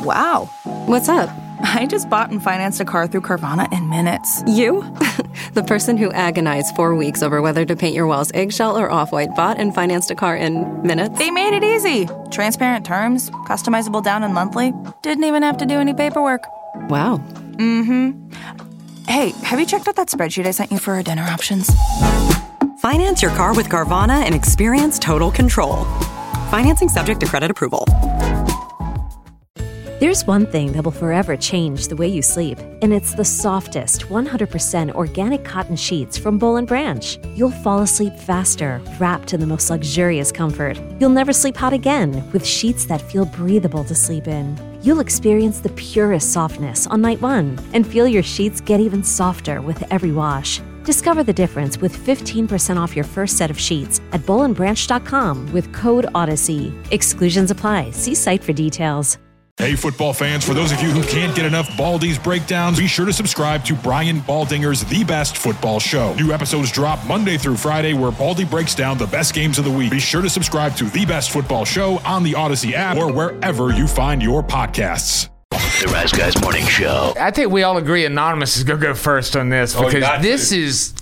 Wow. What's up? I just bought and financed a car through Carvana in minutes. You? The person who agonized 4 weeks over whether to paint your walls eggshell or off-white bought and financed a car in minutes? They made it easy. Transparent terms, customizable down and monthly. Didn't even have to do any paperwork. Wow. Mm-hmm. Hey, have you checked out that spreadsheet I sent you for our dinner options? Finance your car with Carvana and experience total control. Financing subject to credit approval. There's one thing that will forever change the way you sleep, and it's the softest, 100% organic cotton sheets from Boll & Branch. You'll fall asleep faster, wrapped in the most luxurious comfort. You'll never sleep hot again with sheets that feel breathable to sleep in. You'll experience the purest softness on night one and feel your sheets get even softer with every wash. Discover the difference with 15% off your first set of sheets at bollandbranch.com with code Odyssey. Exclusions apply. See site for details. Hey, football fans, for those of you who can't get enough Baldy's breakdowns, be sure to subscribe to Brian Baldinger's The Best Football Show. New episodes drop Monday through Friday where Baldy breaks down the best games of the week. Be sure to subscribe to The Best Football Show on the Odyssey app or wherever you find your podcasts. The Rise Guys Morning Show. I think we all agree Anonymous is going to go first on this because this is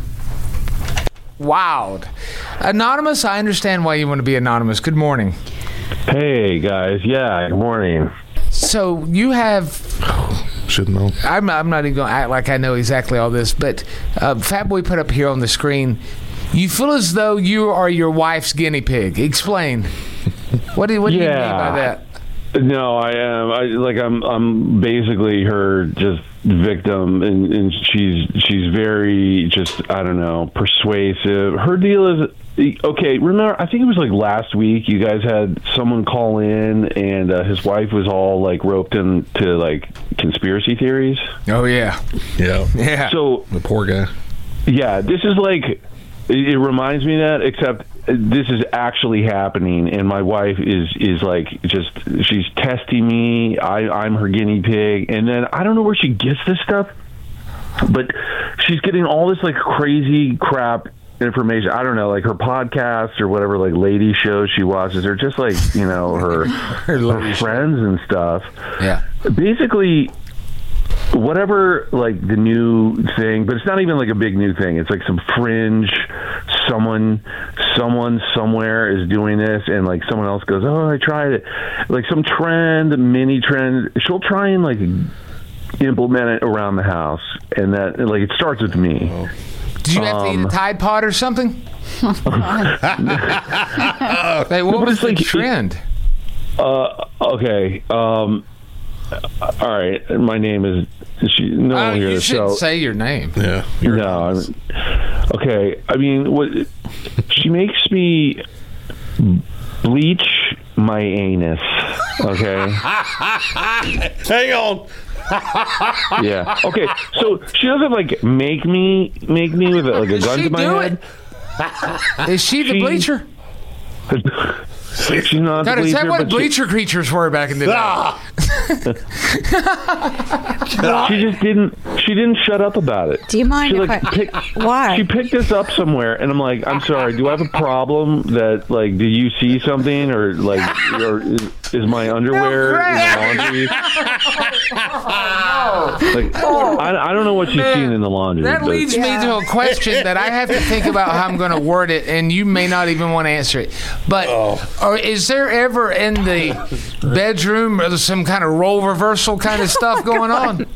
wild. Anonymous, I understand why you want to be anonymous. Good morning. Hey, guys. Yeah, good morning. So you have... Should know. I'm not even going to act like I know exactly all this, but Fat Boy put up here on the screen, you feel as though you are your wife's guinea pig. Explain. What do you mean by that? No, I am. I'm basically her just victim, and she's very just, I don't know, persuasive. Her deal is, okay, remember, I think it was like last week you guys had someone call in and his wife was all like roped into like conspiracy theories. Oh, yeah. Yeah. So the poor guy. Yeah, this is like, it reminds me of that, except this is actually happening, and my wife is like, just, she's testing me. I'm her guinea pig, and then I don't know where she gets this stuff, but she's getting all this like crazy crap information. I don't know, like her podcasts or whatever, like lady shows she watches, or just like, you know, her friends and stuff. Yeah. Basically, whatever, like the new thing, but it's not even like a big new thing. It's like some fringe, someone somewhere is doing this, and like someone else goes, oh, I tried it. Like some mini trend, she'll try and like implement it around the house, and that, like, it starts with me. Do you have to eat a Tide Pod or something? Hey, what was the trend? Okay. All right. My name is. No one here. You shouldn't say your name. Yeah. Okay. I mean, what? She makes me bleach my anus. Okay. Hang on. Yeah. Okay. So she doesn't like make me with like a gun to my head. Is she the bleacher? She's not God, the bleacher. Is that what bleacher creatures were back in the day? She just didn't. She didn't shut up about it. Do you mind why? She picked this up somewhere, and I'm like, I'm sorry. Do I have a problem? That like, did you see something, or like, or is my underwear in the laundry? Like, I don't know what she's seen in the laundry. That leads me to a question that I have to think about how I'm going to word it, and you may not even want to answer it. But or is there ever in the bedroom some kind of role reversal kind of stuff going on?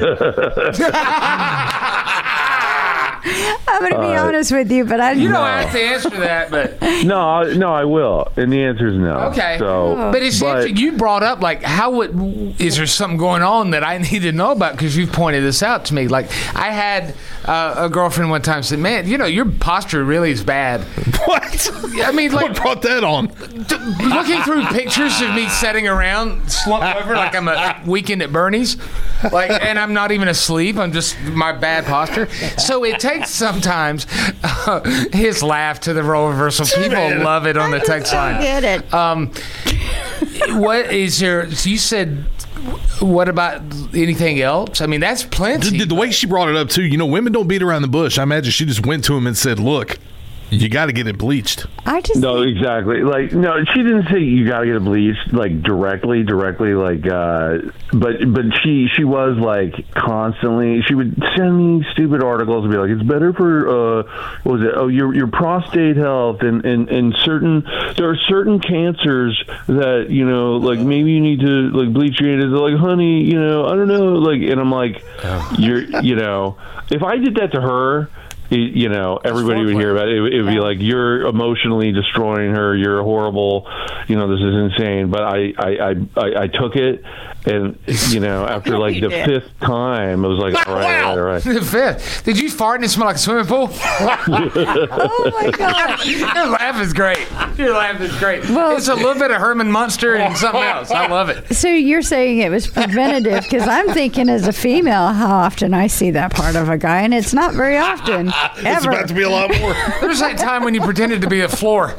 I'm going to be honest with you, but you don't have to answer that, but no, I will, and the answer is no. Okay, so but it's interesting. You brought up like is there something going on that I need to know about, because you pointed this out to me. Like I had a girlfriend one time said, "Man, you know your posture really is bad." What? I mean, like what brought that on? Looking through pictures of me sitting around slumped over like I'm a weekend at Bernie's, like, and I'm not even asleep. I'm just my bad posture. So it takes sometimes his laugh to the role reversal. People love it on the text line. I get it. What is there? You said. What about anything else? I mean, that's plenty. The way she brought it up too. You know, women don't beat around the bush. I imagine she just went to him and said, "Look, You got to get it bleached. I just No, exactly. Like, no, she didn't say you got to get it bleached, like directly, like, but she was like constantly, she would send me stupid articles and be like, it's better for, what was it? Oh, your prostate health and there are certain cancers that, you know, like maybe you need to like bleach your anus. They're like, honey, you know, I don't know. Like, and I'm like, you know, if I did that to her, you know, everybody would hear about it. It would be like, you're emotionally destroying her. You're horrible. You know, this is insane. But I took it, and you know, after like the fifth time, I was like, all right. The fifth. Did you fart and it smell like a swimming pool? oh my God. Your laugh is great. Well, it's a little bit of Herman Munster and something else. I love it. So you're saying it was preventative, because I'm thinking as a female how often I see that part of a guy, and it's not very often. It's about to be a lot more. There's that time when you pretended to be a floor.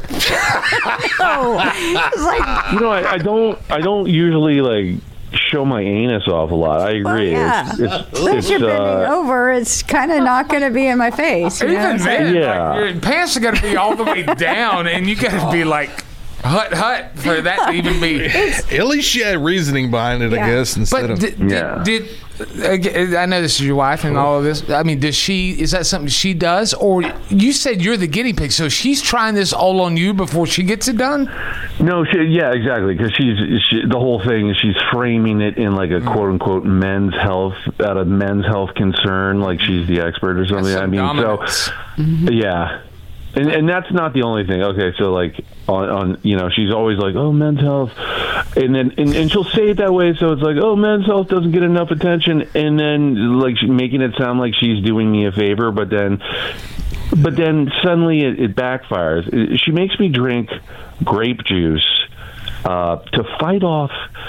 It's like, You know, I don't usually like show my anus off a lot. I agree. yeah. Unless you're bending over, it's kind of not going to be in my face. You know what I'm Even saying? then, Yeah. like, your pants are got to be all the way down, and you got to be like hut for that to even be. At least she had reasoning behind it, I guess. Instead But of did I know this is your wife and all of this. I mean, is that something she does, or you said you're the guinea pig, so she's trying this all on you before she gets it done? No, exactly. Because the whole thing is she's framing it in like a quote unquote men's health concern, like she's the expert or something. I mean, dominance. yeah. And that's not the only thing. Okay, so like on you know, she's always like, oh, men's health, and then and she'll say it that way, so it's like, oh, men's health doesn't get enough attention, and then like making it sound like she's doing me a favor, but then suddenly it backfires. She makes me drink grape juice to fight off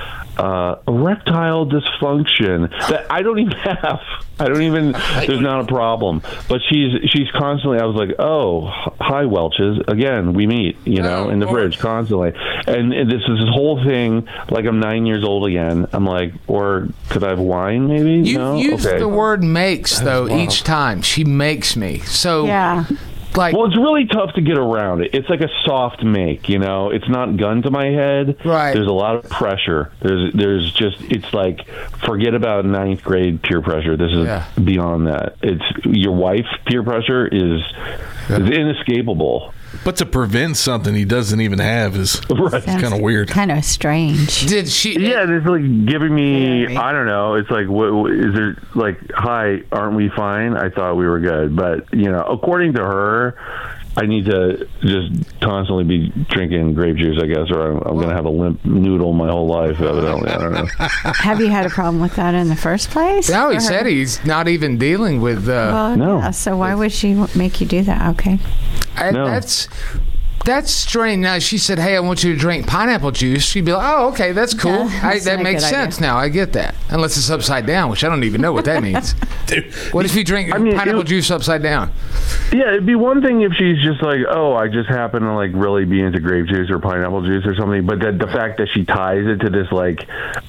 erectile dysfunction that I don't even have. There's not a problem. But she's constantly, I was like, oh, hi, Welch's. Again, we meet, you know, in the fridge constantly. And this is this whole thing, like I'm 9 years old again. I'm like, or could I have wine maybe? You use the word makes, though, each time. She makes me. So, yeah. Like, well, it's really tough to get around it. It's like a soft make, you know. It's not gun to my head. Right. There's a lot of pressure. There's just, it's like, forget about ninth grade peer pressure. This is beyond that. It's your wife peer pressure is inescapable. But to prevent something he doesn't even have is kind of weird. Kind of strange. Did she? Yeah, it's like giving me, I don't know. It's like, what is there, like, hi, aren't we fine? I thought we were good. But, you know, according to her, I need to just constantly be drinking grape juice, I guess, or I'm going to have a limp noodle my whole life, evidently. I don't know. Have you had a problem with that in the first place? No, he said he's not even dealing with... well, no. Yeah, so why would she make you do that? Okay. No. That's strange. Now, she said, hey, I want you to drink pineapple juice. She'd be like, oh, okay, that's cool. Yeah, That makes sense now. I get that. Unless it's upside down, which I don't even know what that means. Dude, what if you drink pineapple juice upside down? Yeah, it'd be one thing if she's just like, oh, I just happen to like really be into grape juice or pineapple juice or something. But the fact that she ties it to this like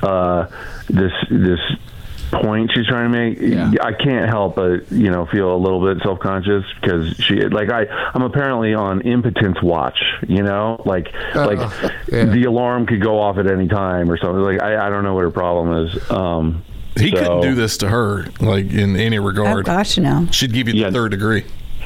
this point she's trying to make, I can't help but, you know, feel a little bit self-conscious because she, like, I'm apparently on impotence watch, you know, like the alarm could go off at any time or something. Like, I don't know what her problem is. He couldn't do this to her, like, in any regard. Oh, gosh, no. She'd give you the third degree.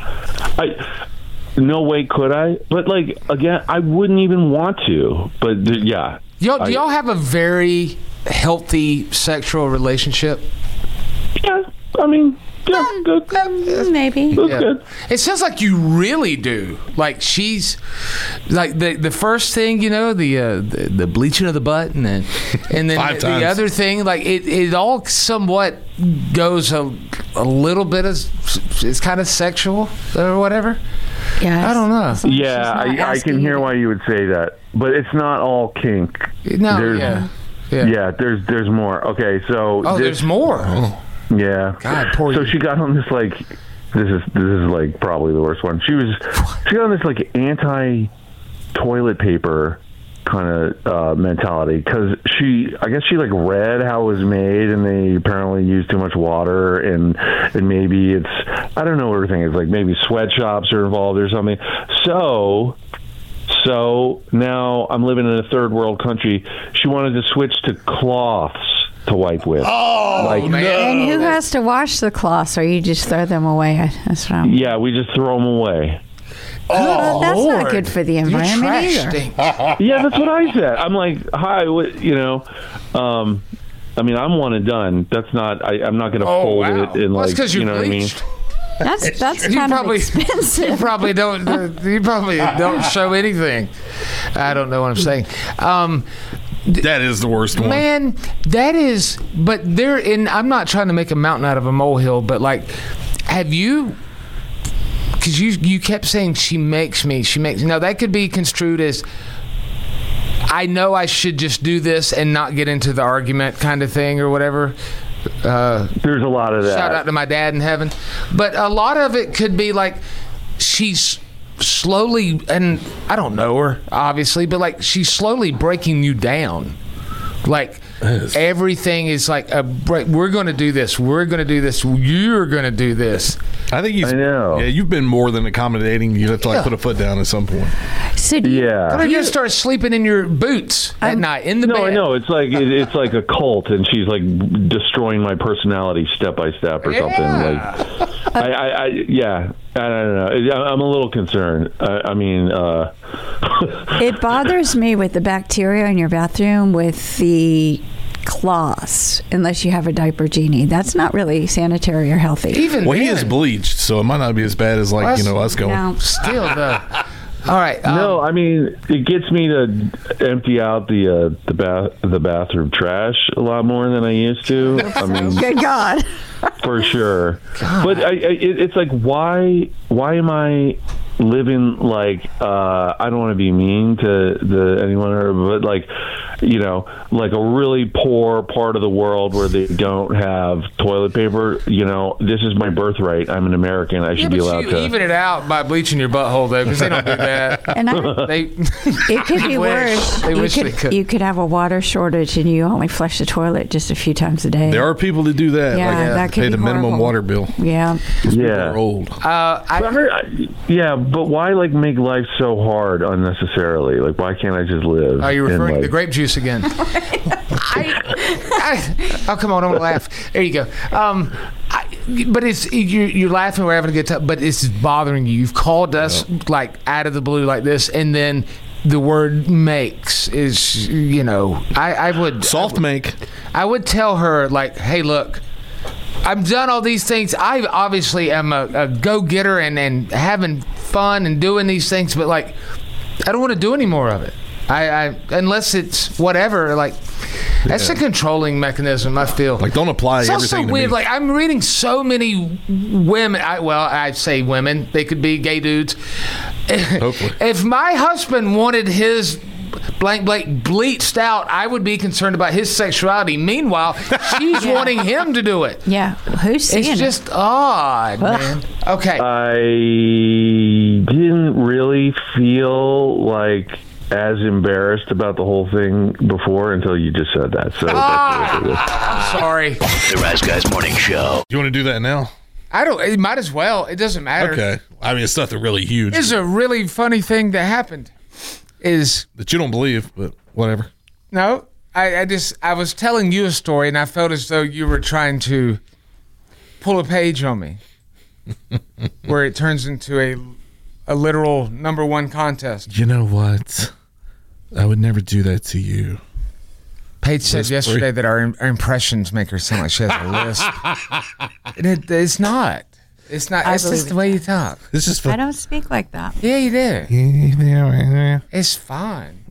No way could I. But, like, again, I wouldn't even want to. But, yeah. Do y'all have a very healthy sexual relationship? Yeah, I mean, yeah, good. Maybe. That's good. It sounds like you really do. Like she's like the first thing, you know, the bleaching of the butt, and then the other thing, like it all somewhat goes a little bit of, it's kind of sexual or whatever. Yeah, I don't know. Yeah, I can hear why you would say that, but it's not all kink. No, yeah, there's more. Okay, so there's more. Oh. Yeah. God, poor so you. she got on this like this is like probably the worst one. She got on this like anti toilet paper kind of mentality, because I guess she like read how it was made, and they apparently use too much water, and maybe it's, I don't know what her thing is, like maybe sweatshops are involved or something. So now I'm living in a third world country. She wanted to switch to cloths to wipe with. Oh, man. And who has to wash the cloths, or you just throw them away? That's what I'm... Yeah, we just throw them away. Oh, that's Lord. Not good for the environment either. Yeah, that's what I said. I'm like, hi, you know, I mean, I'm one and done. That's not, I'm not going to fold it in, like, you know bleached. what I mean? That's kind of expensive. You probably don't show anything. I don't know what I'm saying. That is the worst one. Man, that is, but I'm not trying to make a mountain out of a molehill, but like, have you, because you kept saying she makes me. Now that could be construed as, I know I should just do this and not get into the argument kind of thing or whatever. There's a lot of that. Shout out to my dad in heaven. But a lot of it could be like, she's slowly, and I don't know her obviously, but like she's slowly breaking you down. Like everything is like a break. We're going to do this. We're going to do this. You're going to do this. I think I know. Yeah, you've been more than accommodating. You have to like put a foot down at some point. Yeah. But you start sleeping in your boots at night in the bed. No, I know. It's like a cult, and she's like destroying my personality step by step or something. Like, I don't know. I'm a little concerned. I mean, it bothers me with the bacteria in your bathroom with the cloths, unless you have a diaper genie. That's not really sanitary or healthy. He is bleached, so it might not be as bad as like us going. No. Still though. All right. No, I mean, it gets me to empty out the bathroom trash a lot more than I used to. I mean, good God. For sure. God. But it's like, why am I living like, I don't want to be mean to anyone, but like, you know, like a really poor part of the world where they don't have toilet paper. You know, this is my birthright. I'm an American. I should be allowed to even it out by bleaching your butthole, though, because they don't do that. And it could be worse. They wish they could. You could have a water shortage and you only flush the toilet just a few times a day. There are people that do that. Yeah, that could pay be the minimum water bill. Yeah. Yeah. Are old. But why like make life so hard unnecessarily? Like, why can't I just live? Are you referring to the grape juice again? Oh, come on, don't laugh. There you go. But it's you're laughing. We're having a good time, but it's bothering you. You've called us like out of the blue like this, and then the word "makes" is, you know, I would make. I would tell her like, hey, look, I've done all these things. I obviously am a go-getter and having fun and doing these things, but like, I don't want to do any more of it. I unless it's whatever, like, that's a controlling mechanism, I feel. Like, don't apply it's everything also to weird. me. Like, I'm reading so many women. I say women. They could be gay dudes. Hopefully. If my husband wanted his blank bleached out, I would be concerned about his sexuality. Meanwhile, she's wanting him to do it. Yeah. Who's seeing it? It's just odd, man. Okay. I didn't really feel like as embarrassed about the whole thing before until you just said that. So that's sorry. The Rise Guys Morning Show. You want to do that now? I don't. It might as well. It doesn't matter. Okay. I mean, it's nothing really huge. It's a really funny thing that happened. Is that you don't believe, but whatever. No, I was telling you a story, and I felt as though you were trying to pull a page on me, where it turns into a literal number one contest. You know what? I would never do that to you. Paige said yesterday that our impressions make her sound like she has a lisp. And it's not. It's not. It's just the way you talk. This is fun. I don't speak like that. Yeah, you do. It's fine.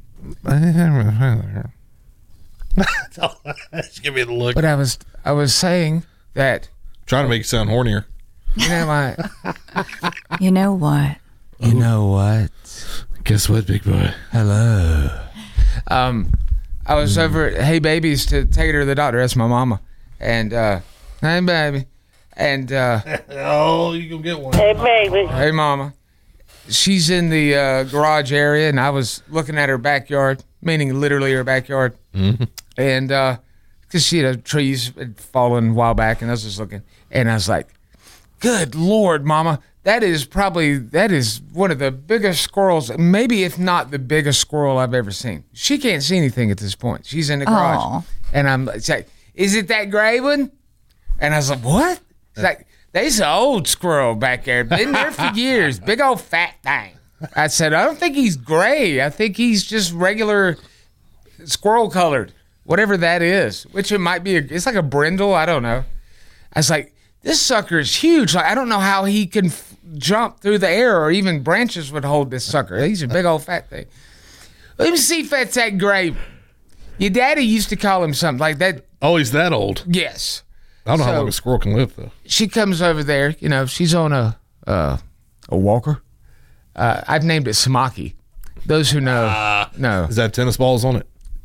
Just give me the look. But I was saying that. Trying to make you sound hornier. You know what? You know what? You know what? Guess what, big boy? Hello. I was over at Hey Babies to take her to the doctor. That's my mama. And hey baby. And oh, you gonna get one. Hey baby. Hey mama. She's in the garage area, and I was looking at her backyard, meaning literally her backyard. Mm-hmm. And because trees had fallen a while back, and I was just looking, and I was like, "Good Lord, Mama, that is one of the biggest squirrels, maybe if not the biggest squirrel I've ever seen." She can't see anything at this point. She's in the garage, Aw. and I'm like, "Is it that gray one?" And I was like, "What?" It's like, "There's an old squirrel back there, been there for years, big old fat thing." I said, "I don't think he's gray. I think he's just regular squirrel colored, whatever that is." Which it might be. It's like a brindle. I don't know. I was like, "This sucker is huge. Like, I don't know how he can jump through the air, or even branches would hold this sucker. He's a big old fat thing." Let me see if that's that gray. Your daddy used to call him something like that. Oh, he's that old. Yes. I don't know how long a squirrel can live, though. She comes over there. She's on a walker. I've named it Samaki. Those who know, know. Does that have tennis balls on it?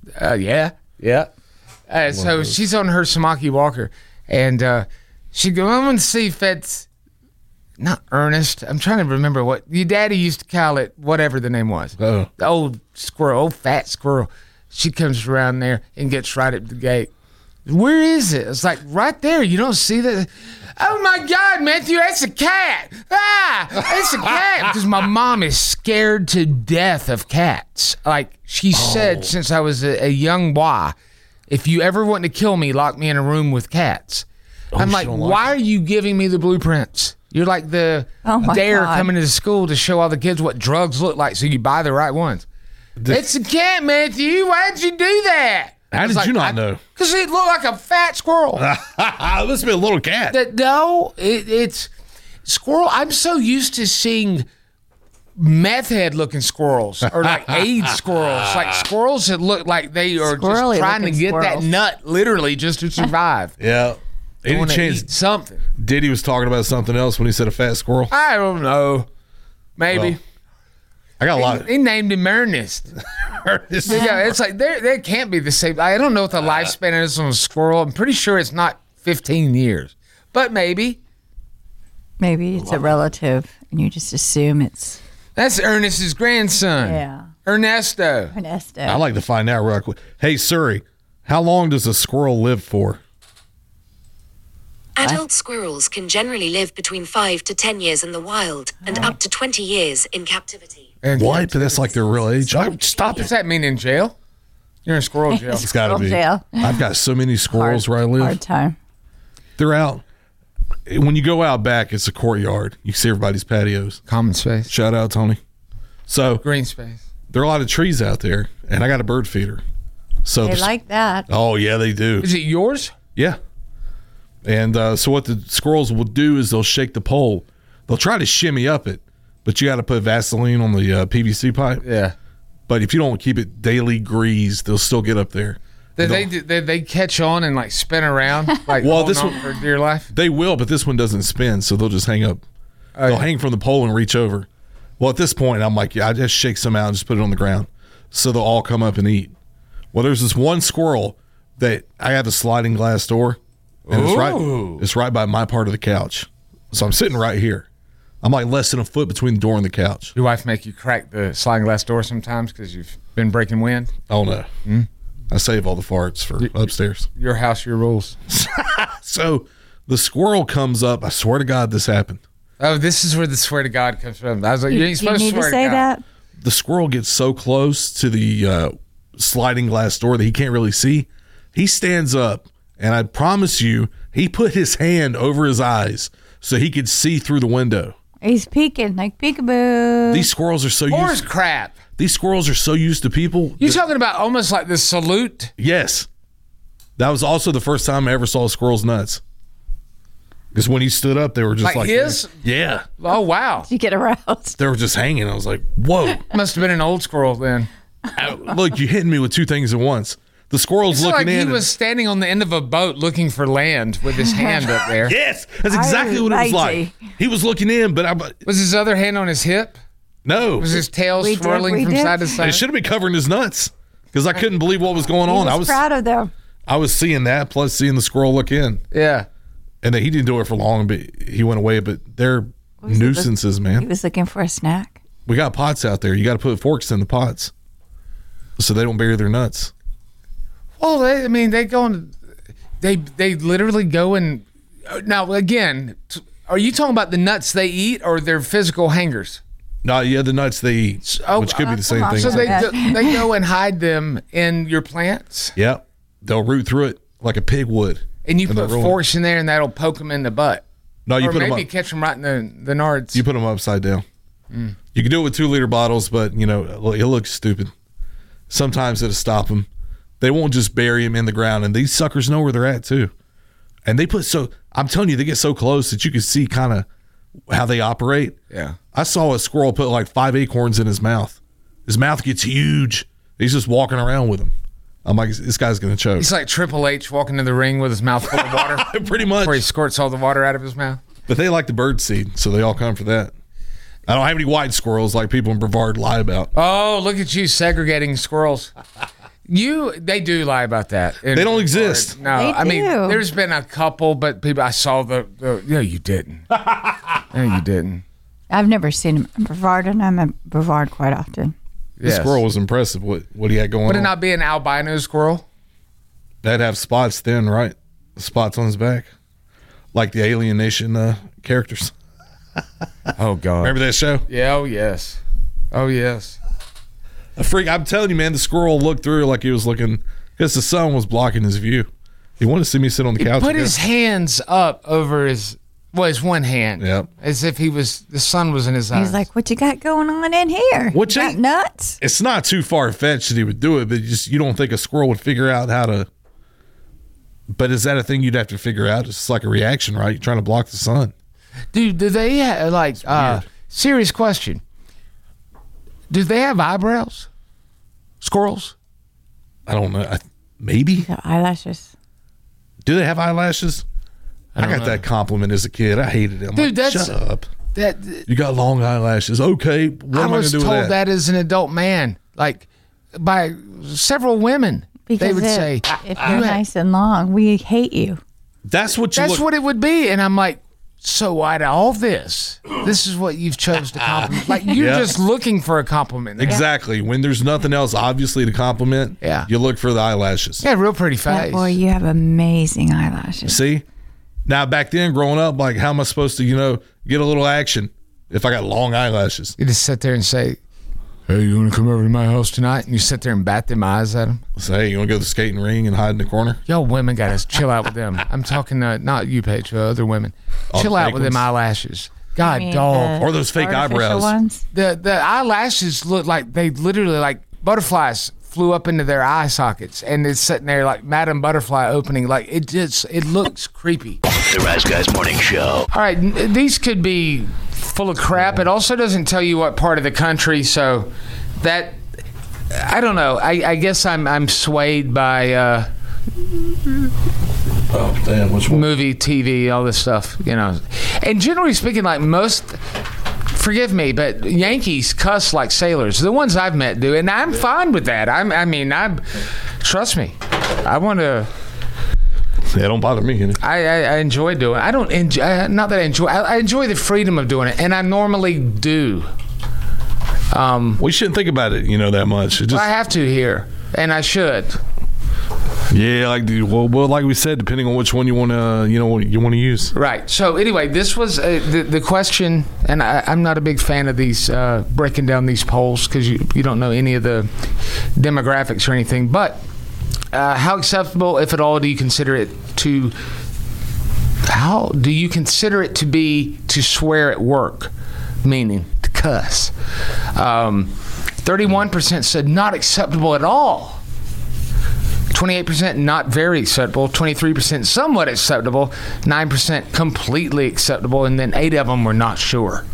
Yeah. So she's on her Samaki walker, and she goes, "I'm going to see if that's not Ernest." I'm trying to remember what your daddy used to call it, whatever the name was. Oh. The old squirrel, old fat squirrel. She comes around there and gets right at the gate. "Where is it?" It's like, "Right there. You don't see that?" "Oh my God, Matthew, that's a cat. It's a cat." Because my mom is scared to death of cats. Like she said since I was a young boy, "If you ever want to kill me, lock me in a room with cats." I'm like, "Why are you giving me the blueprints? You're like the dare God. coming to school to show all the kids what drugs look like so you buy the right ones." "It's a cat, Matthew. Why'd you do that?" How did you not know? Because it looked like a fat squirrel. This be a little cat. It's squirrel. I'm so used to seeing meth head looking squirrels or like AIDS squirrels, like squirrels that look like they are Squirrely just trying to looking get squirrels. that nut literally just to survive. Yeah. They Any want to chance eat something. Diddy was talking about something else when he said a fat squirrel? I don't know. Maybe. Well, I got a lot. He named him Ernest. Yeah, it's like there can't be the same. I don't know what the lifespan is on a squirrel. I'm pretty sure it's not 15 years, but maybe. Maybe it's a relative, and you just assume it's That's Ernest's grandson. Ernesto. I'd like to find out real quick. Hey, Suri, how long does a squirrel live for? Adult squirrels can generally live between 5 to 10 years in the wild and up to 20 years in captivity. What? But that's like their real age. Stop Does that mean in jail? You're in squirrel jail. It's got to be. jail. I've got so many squirrels where I live. hard time. They're out. When you go out back, it's a courtyard. You see everybody's patios. Common space. Shout out, Tony. So green space. There are a lot of trees out there, and I got a bird feeder. So They like that. Oh yeah, they do. Is it yours? Yeah. And so what the squirrels will do is they'll shake the pole. They'll try to shimmy up it, but you got to put Vaseline on the PVC pipe. Yeah. But if you don't keep it daily greased, they'll still get up there. Did they catch on and like spin around like Well, holding this on one- for dear life? They will, but this one doesn't spin, so they'll just hang up. They'll hang from the pole and reach over. Well, at this point, I'm like, yeah, I just shake some out and just put it on the ground. So they'll all come up and eat. Well, there's this one squirrel that I have a sliding glass door, and it's right by my part of the couch. So I'm sitting right here. I'm like less than a foot between the door and the couch. Your wife make you crack the sliding glass door sometimes because you've been breaking wind? Oh, no. I save all the farts for upstairs. Your house, your rules. So the squirrel comes up. I swear to God this happened. Oh, this is where the swear to God comes from. I was like, you ain't supposed to swear to God. that? The squirrel gets so close to the sliding glass door that he can't really see. He stands up, and I promise you, he put his hand over his eyes so he could see through the window. He's peeking like peekaboo. These squirrels are so Horse crap. These squirrels are so used to people. You talking about almost like the salute? Yes. That was also the first time I ever saw a squirrel's nuts. Because when he stood up, they were just like his? Yeah. Oh, wow. You get aroused. They were just hanging. I was like, whoa. Must have been an old squirrel then. Look, you hitting me with two things at once. The squirrel's It's looking like in. he was standing on the end of a boat looking for land with his hand up there. Yes, that's exactly what it was like. He was looking in, but was his other hand on his hip? No. Was his tail swirling from side to side? It should have been covering his nuts because I couldn't believe what was going on. I was proud of them. I was seeing that, plus seeing the squirrel look in. Yeah. And then he didn't do it for long, but he went away. But they're nuisances, He man. was looking for a snack. We got pots out there. You got to put forks in the pots. so they don't bury their nuts. Well, they go in. They literally go in. Now, again, are you talking about the nuts they eat or their physical hangers? No, yeah, the nuts they eat, which could be the same thing. So they go and hide them in your plants? Yeah. They'll root through it like a pig would. And you put force in there and that'll poke them in the butt. No, you or put them maybe up. Catch them right in the nards. You put them upside down. You can do it with 2-liter bottles, but, it looks stupid. Sometimes it'll stop them. They won't just bury them in the ground, and these suckers know where they're at, too. And I'm telling you, they get so close that you can see kind of how they operate. Yeah. I saw a squirrel put like 5 acorns in his mouth. His mouth gets huge. He's just walking around with them. I'm like, this guy's going to choke. He's like Triple H walking in the ring with his mouth full of water. Pretty much. Where he squirts all the water out of his mouth. But they like the bird seed, so they all come for that. I don't have any white squirrels like people in Brevard lie about. Oh, look at you segregating squirrels. They do lie about that. They don't exist. No, They I mean, do. there's been a couple, but people, I saw no, you didn't. No, you didn't. I've never seen him in Brevard, and I'm at Brevard quite often. The squirrel was impressive. What he had going Would on. it not be an albino squirrel? That'd have spots then, right? Spots on his back. Like the Alien Nation characters. Oh, God. Remember that show? Yeah, oh, yes. Oh, yes. A freak. I'm telling you, man, the squirrel looked through like he was looking, because the sun was blocking his view. He wanted to see me sit on the couch. Put again. his hands up over his one hand. Yep. As if the sun was in his eyes. He's like, "What you got going on in here? What you got nuts?" It's not too far-fetched that he would do it, but you don't think a squirrel would figure out how to. But is that a thing you'd have to figure out? It's like a reaction, right? You're trying to block the sun. Dude, do they have, serious question. Do they have eyebrows? Squirrels? I don't know. Maybe. The eyelashes. Do they have eyelashes? I got know. that compliment as a kid. I hated it. I'm Dude, like, that's- shut up. That You got long eyelashes. Okay. What I am I going was to do told with that as an adult man, like by several women. Because they would say, if you're nice and long, we hate you. That's what That's what it would be. And I'm like, so out of all this is what you've chose to compliment. Like, you're Yeah. just looking for a compliment. Exactly. When there's nothing else obviously to compliment, you look for the eyelashes. Yeah, real pretty face. That boy, you have amazing eyelashes. See? Now, back then, growing up, like, how am I supposed to, get a little action if I got long eyelashes? You just sit there and say, hey, you want to come over to my house tonight? And you sit there and bat them eyes at them. Say, hey, you want to go to the skating ring and hide in the corner? Y'all women got to chill out with them. I'm talking, not you, Paige, other women. All Chill the out fake with them ones? eyelashes. God, I mean, dog. Or those fake artificial eyebrows. ones. The eyelashes look like they literally, like butterflies flew up into their eye sockets, and it's sitting there like Madame Butterfly opening. Like, it looks creepy. The Rise Guys Morning Show. All right, these could be full of crap. It also doesn't tell you what part of the country, so that, I don't know. I guess I'm swayed by Oh, damn. Which one? movie, TV, all this stuff, And generally speaking, like most, forgive me, but Yankees cuss like sailors. The ones I've met do, and I'm fine with that. Trust me, I want to. Yeah, don't bother me. I enjoy doing it. I don't enjoy, not that I enjoy, I enjoy the freedom of doing it, and I normally do. We shouldn't think about it, that much. It just, I have to here, and I should. yeah, like we said, depending on which one you want to, you want to use. Right. So anyway, this was the question, and I'm not a big fan of these breaking down these polls because you don't know any of the demographics or anything. But how acceptable, if at all, do you consider it to? How do you consider it to be to swear at work, meaning to cuss? 31% said not acceptable at all. 28% not very acceptable, 23% somewhat acceptable, 9% completely acceptable, and then 8 of them were not sure.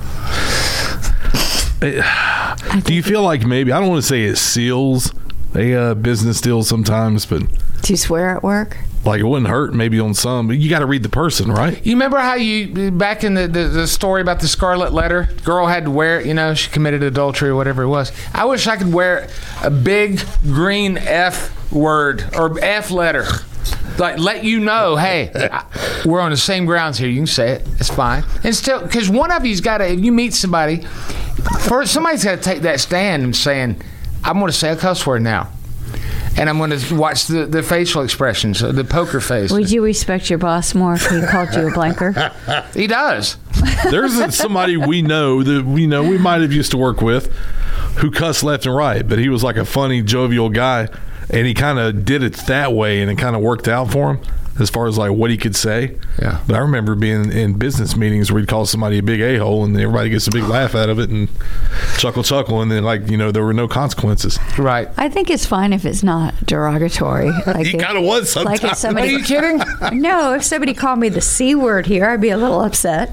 Do you feel like maybe, I don't want to say it seals a business deal sometimes, but Do you swear at work? like it wouldn't hurt maybe on some, but you got to read the person, right? You remember how back in the story about the Scarlet Letter, girl had to wear it, she committed adultery or whatever it was. I wish I could wear a big green F word or F letter. Like, let you know, hey, we're on the same grounds here. You can say it. It's fine. And still, because one of you's got to, if you meet somebody, first somebody's got to take that stand and saying, I'm going to say a cuss word now. And I'm going to watch the facial expressions, the poker face. Would you respect your boss more if he called you a blanker? He does. There's somebody we know that we might have used to work with who cussed left and right, but he was like a funny, jovial guy, and he kind of did it that way, and it kind of worked out for him as far as like what he could say. Yeah. But I remember being in business meetings where he'd call somebody a big a-hole, and everybody gets a big laugh out of it and chuckle, and then there were no consequences. Right. I think it's fine if it's not derogatory. Like He kind of was sometimes. Like if somebody, Are you kidding? No, if somebody called me the C word here, I'd be a little upset.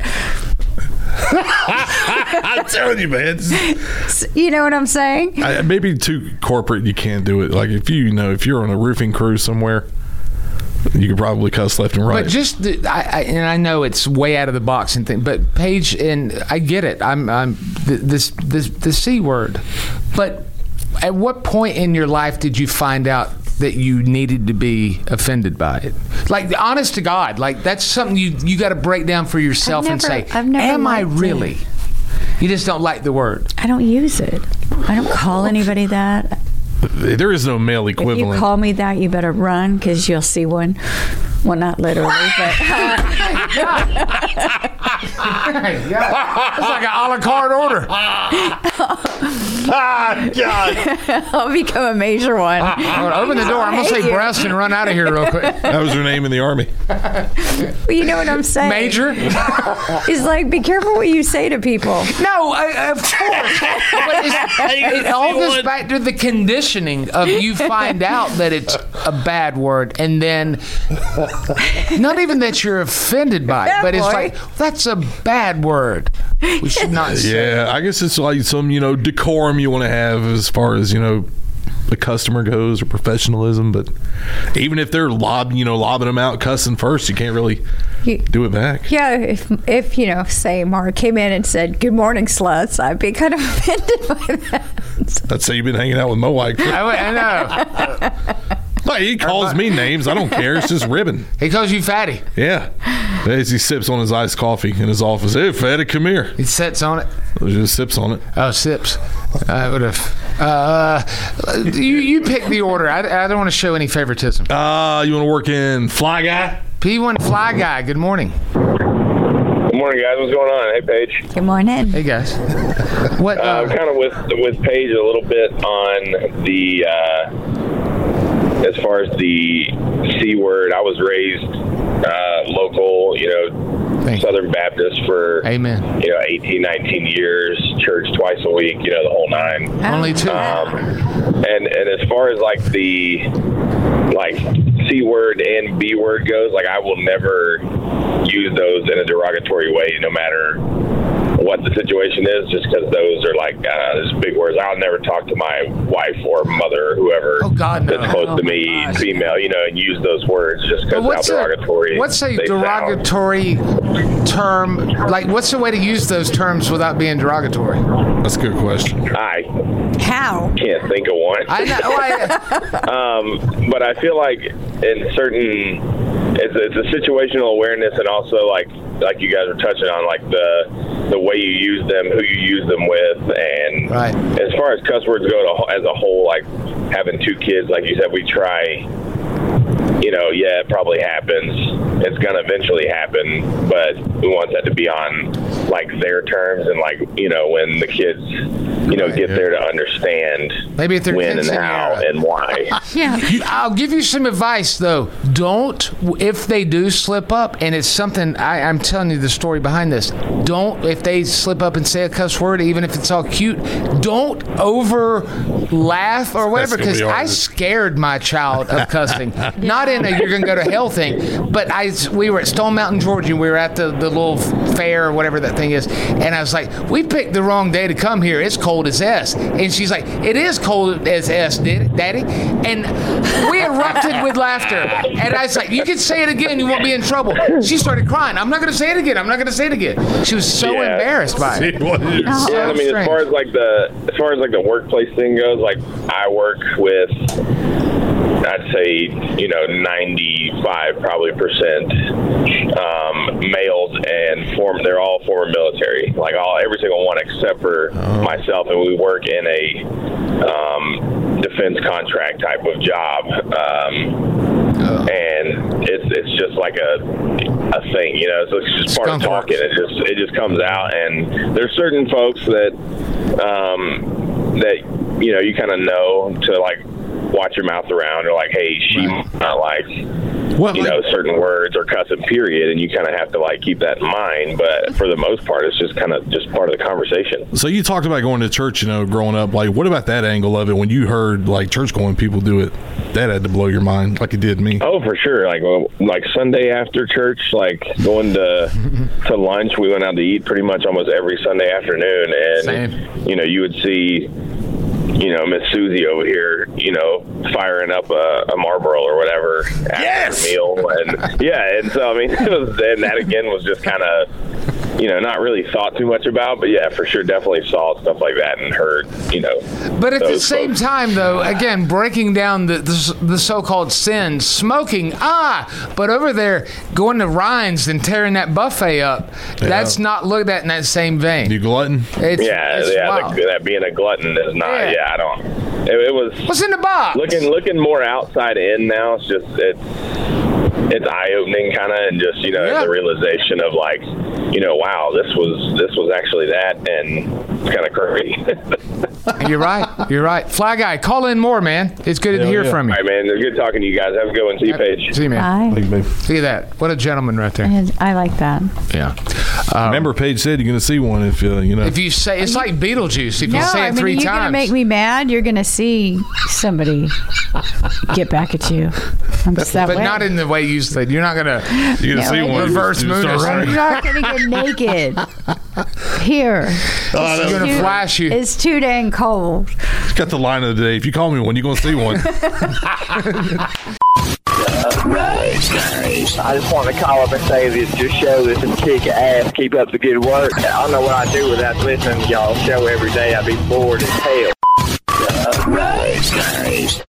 I'm telling you, man. You know what I'm saying? Maybe too corporate, you can't do it. Like if you're on a roofing crew somewhere, you could probably cuss left and right. But just, I know it's way out of the box and thing. But Paige, and I get it. I'm the C word. But at what point in your life did you find out that you needed to be offended by it? Like, honest to God, like that's something you got to break down for yourself and say, am I really? It. You just don't like the word. I don't use it. I don't call anybody that. There is no male equivalent. If you call me that, you better run because you'll see one. Well, not literally, but it's like an a la carte order. God. I'll become a major one. Open the door. I'm gonna say breast and run out of here real quick. That was her name in the Army. Well, you know what I'm saying? Major. It's like, be careful what you say to people. No, of course. But it all goes back to the conditioning of you find out that it's a bad word, and then not even that you're offended by it, but it's like, that's a bad word. We should not say. Yeah, I guess it's like some, decorum you want to have as far as, the customer goes or professionalism. But even if they're lobbing them out, cussing first, you can't really do it back. Yeah, if say Mark came in and said, "Good morning, sluts," I'd be kind of offended by that. That's how you've been hanging out with Mo White. I know. Like, he calls me names. I don't care. It's just ribbon. He calls you fatty. Yeah. As he sips on his iced coffee in his office. Hey, fatty, come here. He sits on it. He just sips on it. Oh, sips. I would have. You pick the order. I don't want to show any favoritism. You want to work in Fly Guy? P1 Fly Guy. Good morning. Good morning, guys. What's going on? Hey, Paige. Good morning. Hey, guys. What? I'm kind of with Paige a little bit on the as far as the C word. I was raised local, Southern Baptist for 18, 19 years, church twice a week, the whole nine. Only two. And as far as like the C word and B word goes, like I will never use those in a derogatory way, no matter what the situation is, just because those are like those big words. I'll never talk to my wife or mother or whoever that's close to me, female, and use those words just because how derogatory. What's a derogatory term? Like, what's the way to use those terms without being derogatory? That's a good question. How? Can't think of one. I know. But I feel like in certain, it's a situational awareness, and also like you guys were touching on, like the way you use them, who you use them with, and as far as cuss words go as a whole, like having two kids, like you said, we try. It probably happens. It's gonna eventually happen, but we want that to be on like their terms, and like when the kids get there to understand maybe if when and how and why. Yeah. I'll give you some advice though. Don't, if they do slip up, and it's something I'm telling you the story behind this. Don't, if they slip up and say a cuss word, even if it's all cute, don't over laugh or whatever, because I scared my child of cussing. Not in a you're gonna go to hell thing, but we were at Stone Mountain, Georgia. We were at the little fair or whatever that thing is, and I was like, we picked the wrong day to come here. It's cold as S. And she's like, it is cold as S, Daddy. And we erupted with laughter. And I was like, you can say it again, you won't be in trouble. She started crying. I'm not going to say it again. She was so embarrassed by it. Yeah, I mean, as far as the workplace thing goes, like I work with, I'd say 95% males and they're all former military, like every single one except for myself, and we work in a defense contract type of job, and it's just like a thing, so it's just part of talking. It just comes out, and there's certain folks that you kind of know to like watch your mouth around, or like, hey, she not like certain words or cussing, period, and you kind of have to like keep that in mind. But for the most part, it's just kind of just part of the conversation. So you talked about going to church, growing up. Like, what about that angle of it? When you heard like church going people do it, that had to blow your mind, like it did me. Oh, for sure. Like Sunday after church, like going to lunch, we went out to eat pretty much almost every Sunday afternoon, and Same. You would see Miss Susie over here, firing up a Marlboro or whatever after the meal, and so I mean, that again was just kind of, not really thought too much about, but yeah, for sure, definitely saw stuff like that and heard, But at the same time, though, again, breaking down the so-called sins, smoking, but over there going to Ryan's and tearing that buffet up, that's not looked at in that same vein. You glutton? That being a glutton is not. I don't. It was. What's in the box? Looking more outside in now. It's just it's eye opening kind of, and just the realization of like, wow, this was actually that, and it's kind of crazy. You're right. Fly Guy, call in more, man. It's good to hear from you. All right, man. It's good talking to you guys. Have a good one. See you, Paige. See you, man. Bye. Look at that. What a gentleman right there. I like that. Yeah. Remember, Paige said you're going to see one if If you say, it's like Beetlejuice. If you say it 3 times. You're going to make me mad. You're going to see somebody get back at you. I'm just that but way. not in the way you said. You're not going to see one. Reverse moon. I'm not going to get naked. Here. I'm going to flash you. It's too dang cold. It's got the line of the day. If you call me one, you're going to see one. I just want to call up and say that your show is some kick ass. Keep up the good work. I don't know what I'd do without listening to y'all's show every day. I'd be bored as hell.